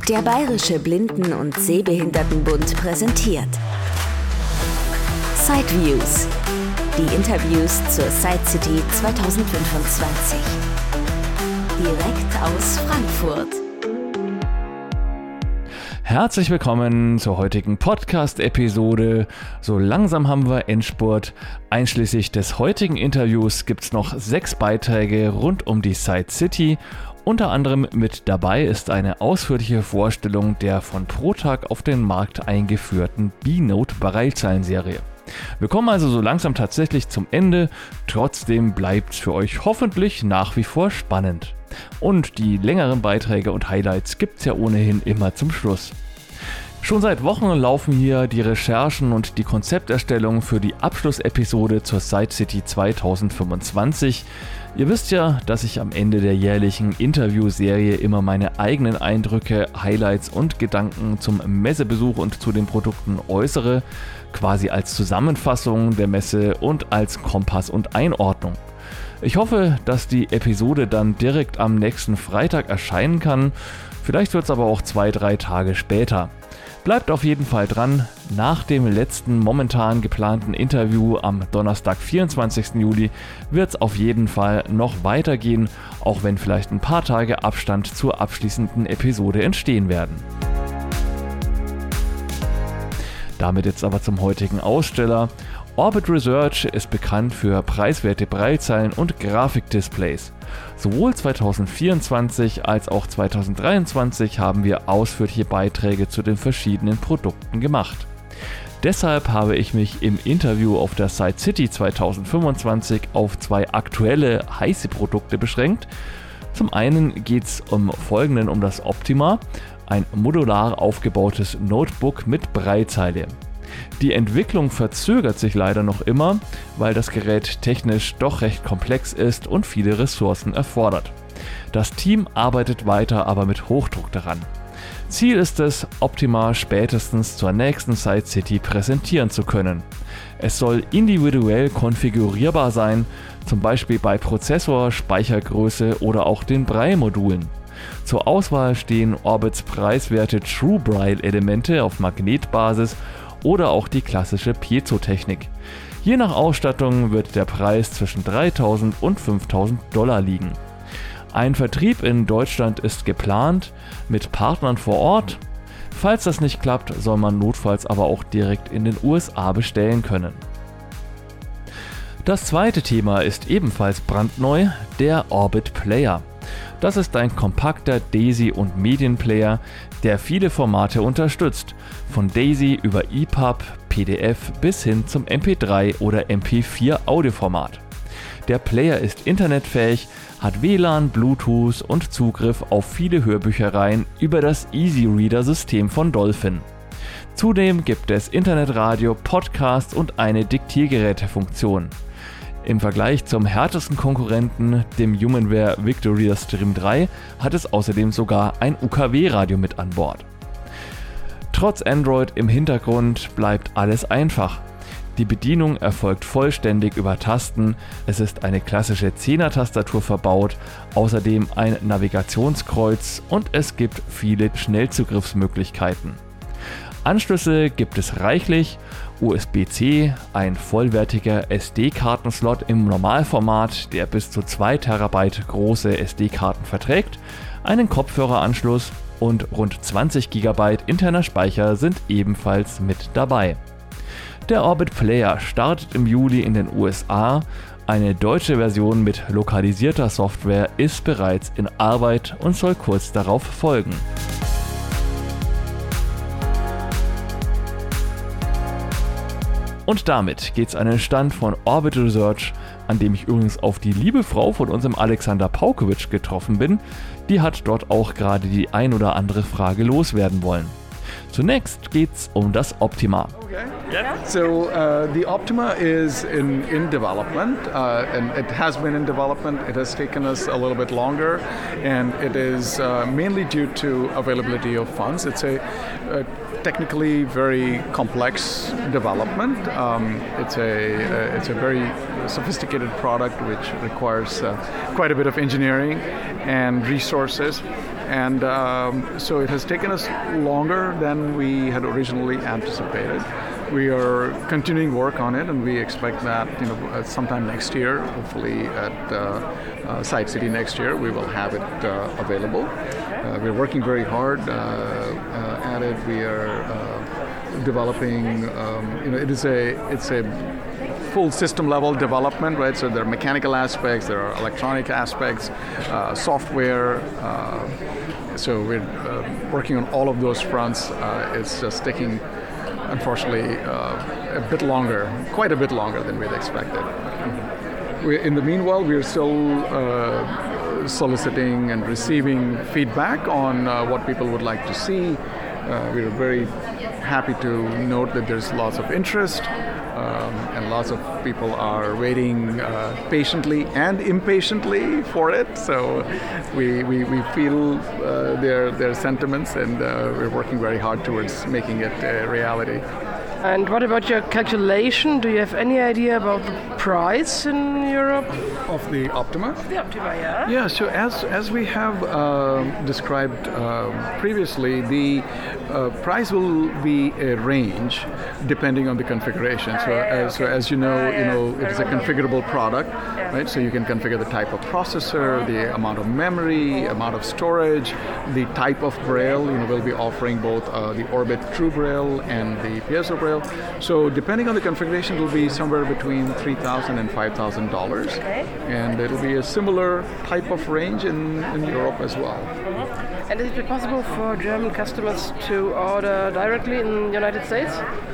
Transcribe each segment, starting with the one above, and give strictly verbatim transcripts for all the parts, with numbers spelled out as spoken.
Der Bayerische Blinden- und Sehbehindertenbund präsentiert Sideviews, die Interviews zur Side City zwanzig fünfundzwanzig. Direkt aus Frankfurt. Herzlich willkommen zur heutigen Podcast-Episode. So langsam haben wir Endspurt. Einschließlich des heutigen Interviews gibt es noch sechs Beiträge rund um die Side City. Unter anderem mit dabei ist eine ausführliche Vorstellung der von ProTag auf den Markt eingeführten B-Note-Braillezeilenserie. Wir kommen also so langsam tatsächlich zum Ende, trotzdem bleibt es für euch hoffentlich nach wie vor spannend. Und die längeren Beiträge und Highlights gibt's ja ohnehin immer zum Schluss. Schon seit Wochen laufen hier die Recherchen und die Konzepterstellung für die Abschlussepisode zur Side City zwanzig fünfundzwanzig. Ihr wisst ja, dass ich am Ende der jährlichen Interviewserie immer meine eigenen Eindrücke, Highlights und Gedanken zum Messebesuch und zu den Produkten äußere, quasi als Zusammenfassung der Messe und als Kompass und Einordnung. Ich hoffe, dass die Episode dann direkt am nächsten Freitag erscheinen kann, vielleicht wird es aber auch zwei, drei Tage später. Bleibt auf jeden Fall dran, nach dem letzten momentan geplanten Interview am Donnerstag, vierundzwanzigsten Juli, wird es auf jeden Fall noch weitergehen, auch wenn vielleicht ein paar Tage Abstand zur abschließenden Episode entstehen werden. Damit jetzt aber zum heutigen Aussteller. Orbit Research ist bekannt für preiswerte Braillezeilen und Grafikdisplays. Sowohl zwanzig vierundzwanzig als auch zwanzig dreiundzwanzig haben wir ausführliche Beiträge zu den verschiedenen Produkten gemacht. Deshalb habe ich mich im Interview auf der Side City zwanzig fünfundzwanzig auf zwei aktuelle heiße Produkte beschränkt. Zum einen geht es um folgenden um das Optima, ein modular aufgebautes Notebook mit Braillezeile. Die Entwicklung verzögert sich leider noch immer, weil das Gerät technisch doch recht komplex ist und viele Ressourcen erfordert. Das Team arbeitet weiter, aber mit Hochdruck daran. Ziel ist es, Optima spätestens zur nächsten Side City präsentieren zu können. Es soll individuell konfigurierbar sein, zum Beispiel bei Prozessor, Speichergröße oder auch den Braille-Modulen. Zur Auswahl stehen Orbits preiswerte True Braille-Elemente auf Magnetbasis oder auch die klassische Piezo-Technik. Je nach Ausstattung wird der Preis zwischen dreitausend und fünftausend Dollar liegen. Ein Vertrieb in Deutschland ist geplant, mit Partnern vor Ort. Falls das nicht klappt, soll man notfalls aber auch direkt in den U S A bestellen können. Das zweite Thema ist ebenfalls brandneu, der Orbit Player. Das ist ein kompakter Daisy- und Medienplayer, der viele Formate unterstützt, von Daisy über E P U B, P D F bis hin zum M P drei oder M P vier Audioformat. Der Player ist internetfähig, hat W L A N, Bluetooth und Zugriff auf viele Hörbüchereien über das Easy Reader-System von Dolphin. Zudem gibt es Internetradio, Podcasts und eine Diktiergerätefunktion. Im Vergleich zum härtesten Konkurrenten, dem Humanware Victoria Stream drei, hat es außerdem sogar ein U K W-Radio mit an Bord. Trotz Android im Hintergrund bleibt alles einfach. Die Bedienung erfolgt vollständig über Tasten, es ist eine klassische Zehner-Tastatur verbaut, außerdem ein Navigationskreuz und es gibt viele Schnellzugriffsmöglichkeiten. Anschlüsse gibt es reichlich, U S B C, ein vollwertiger S D-Kartenslot im Normalformat, der bis zu zwei Terabyte große S D-Karten verträgt, einen Kopfhöreranschluss und rund zwanzig Gigabyte interner Speicher sind ebenfalls mit dabei. Der Orbit Player startet im Juli in den U S A, eine deutsche Version mit lokalisierter Software ist bereits in Arbeit und soll kurz darauf folgen. Und damit geht's an den Stand von Orbit Research, an dem ich übrigens auf die liebe Frau von unserem Alexander Paukowitsch getroffen bin. Die hat dort auch gerade die ein oder andere Frage loswerden wollen. Zunächst geht's um das Optima. Okay. Yeah. So uh, the Optima is in, in development, uh, and it has been in development. It has taken us a little bit longer, and it is uh, mainly due to availability of funds. It's a, a technically very complex development. Um, it's a uh, it's a very sophisticated product which requires uh, quite a bit of engineering and resources. And um, so it has taken us longer than we had originally anticipated. We are continuing work on it, and we expect that, you know, sometime next year, hopefully at uh, uh, Side City next year, we will have it uh, available. Uh, we're working very hard uh, uh, at it. We are uh, developing. Um, you know, it is a it's a full system level development, right? So there are mechanical aspects, there are electronic aspects, uh, software. Uh, so we're uh, working on all of those fronts. Uh, it's just taking, unfortunately, uh, a bit longer, quite a bit longer than we'd expected. We, in the meanwhile, we're still uh, soliciting and receiving feedback on uh, what people would like to see. Uh, we're very happy to note that there's lots of interest. Um, and lots of people are waiting uh, patiently and impatiently for it. So we we, we feel uh, their their sentiments, and uh, we're working very hard towards making it a reality. And what about your calculation? Do you have any idea about the price in Europe? Of the Optima? The Optima, yeah. Yeah, so as as we have uh, described uh, previously, the uh, price will be a range depending on the configuration. So, yeah, yeah, as, so okay. as you know, Ah, yeah. you know, it is a configurable product, Yeah. right? So you can configure the type of processor, the amount of memory, amount of storage, the type of braille. You know, we'll be offering both uh, the Orbit True Braille and the Piezo Braille. So depending on the configuration, it will be somewhere between three thousand dollars and five thousand dollars. Okay. And it'll be a similar type of range in, in Europe as well. Mm-hmm. And is it possible for German customers to order directly in the United States?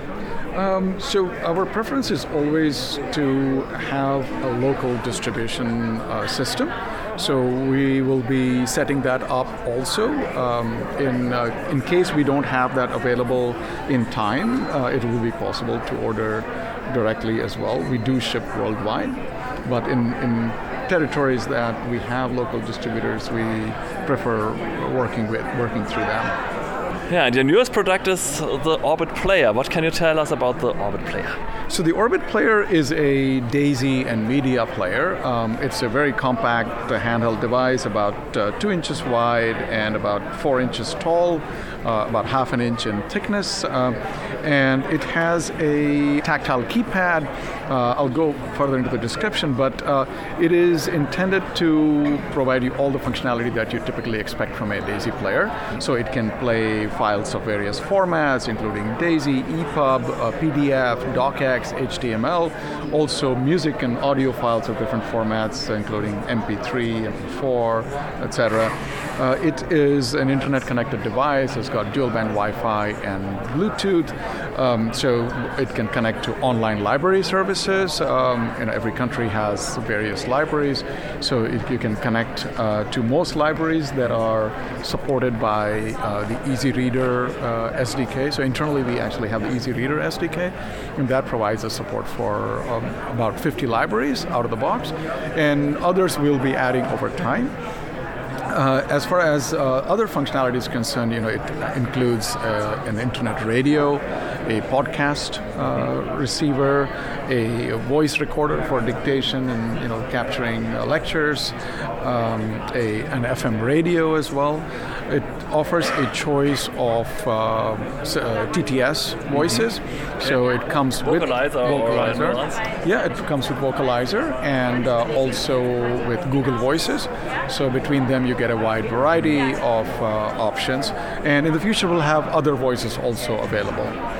Um, so our preference is always to have a local distribution uh, system. So we will be setting that up also. Um, in uh, in case we don't have that available in time, uh, it will be possible to order directly as well. We do ship worldwide, but in, in territories that we have local distributors, we prefer working with working through them. Yeah, and your newest product is the Orbit Player. What can you tell us about the Orbit Player? So the Orbit Player is a DAISY and media player. Um, it's a very compact uh, handheld device, about uh, two inches wide and about four inches tall, uh, about half an inch in thickness, uh, and it has a tactile keypad. Uh, I'll go further into the description, but uh, it is intended to provide you all the functionality that you typically expect from a DAISY player. So it can play files of various formats, including DAISY, E P U B, uh, P D F, DocX, H T M L, also music and audio files of different formats, including M P three, M P four, et cetera. Uh, it is an internet-connected device. It's got dual-band Wi-Fi and Bluetooth, um, so it can connect to online library services. Um, you know, every country has various libraries, so it, you can connect uh, to most libraries that are supported by uh, the Easy Reader uh, S D K. So internally, we actually have the Easy Reader S D K, and that provides us support for um, about fifty libraries out of the box, and others we'll be adding over time. Uh, as far as uh, other functionality is concerned, you know, it includes uh, an internet radio, a podcast uh, receiver, a voice recorder for dictation and, you know, capturing uh, lectures, um, a, an F M radio as well. It offers a choice of uh, uh, T T S voices, mm-hmm. so it comes vocalizer with vocalizer. Or yeah, it comes with vocalizer and uh, also with Google Voices. So between them, you get a wide variety of uh, options. And in the future, we'll have other voices also available.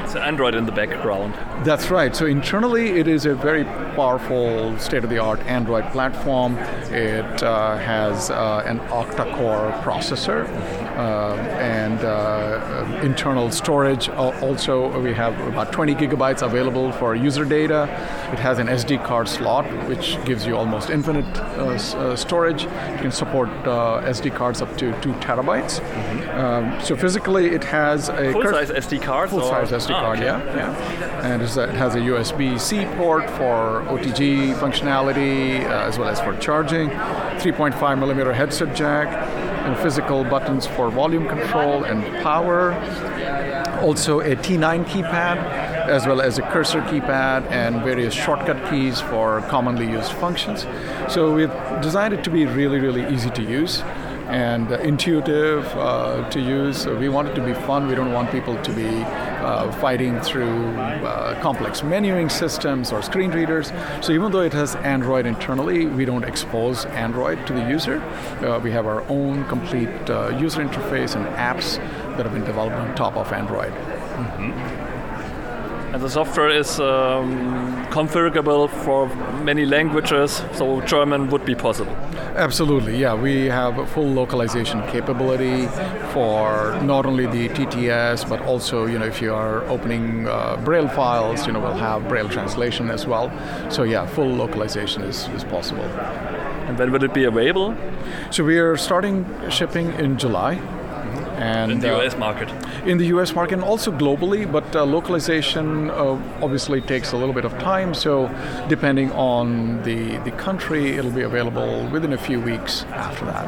So Android in the background. That's right. So internally, it is a very powerful, state-of-the-art Android platform. It uh, has uh, an octa-core processor uh, and uh, internal storage. Also, we have about twenty gigabytes available for user data. It has an S D card slot, which gives you almost infinite uh, s- uh, storage. You can support uh, S D cards up to two terabytes. Mm-hmm. Um, so physically, it has a full-size cur- S D card. Full-size S D oh, card, okay. yeah, yeah. And it's, uh, it has a U S B C port for O T G functionality uh, as well as for charging. three point five millimeter headset jack, and physical buttons for volume control and power. Also a T nine keypad, as well as a cursor keypad and various shortcut keys for commonly used functions. So we've designed it to be really, really easy to use and uh, intuitive uh, to use. So we want it to be fun. We don't want people to be uh, fighting through uh, complex menuing systems or screen readers. So even though it has Android internally, we don't expose Android to the user. Uh, we have our own complete uh, user interface and apps that have been developed on top of Android. Mm-hmm. And the software is um, configurable for many languages, so German would be possible. Absolutely, yeah. We have a full localization capability for not only the T T S, but also, you know, if you are opening uh, Braille files, you know, we'll have Braille translation as well. So yeah, full localization is, is possible. And when will it be available? So we are starting shipping in July. And, in the uh, U S market? In the U S market and also globally, but uh, localization uh, obviously takes a little bit of time, so depending on the, the country, it'll be available within a few weeks after that.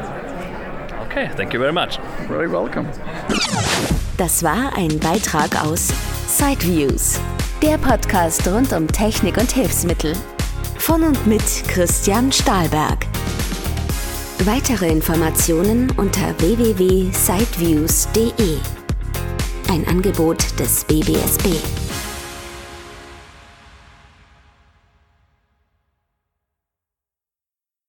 Okay, thank you very much. Very welcome. Das war ein Beitrag aus Sideviews, der Podcast rund um Technik und Hilfsmittel. Von und mit Christian Stahlberg. Weitere Informationen unter w w w punkt sideviews punkt d e. Ein Angebot des B B S B.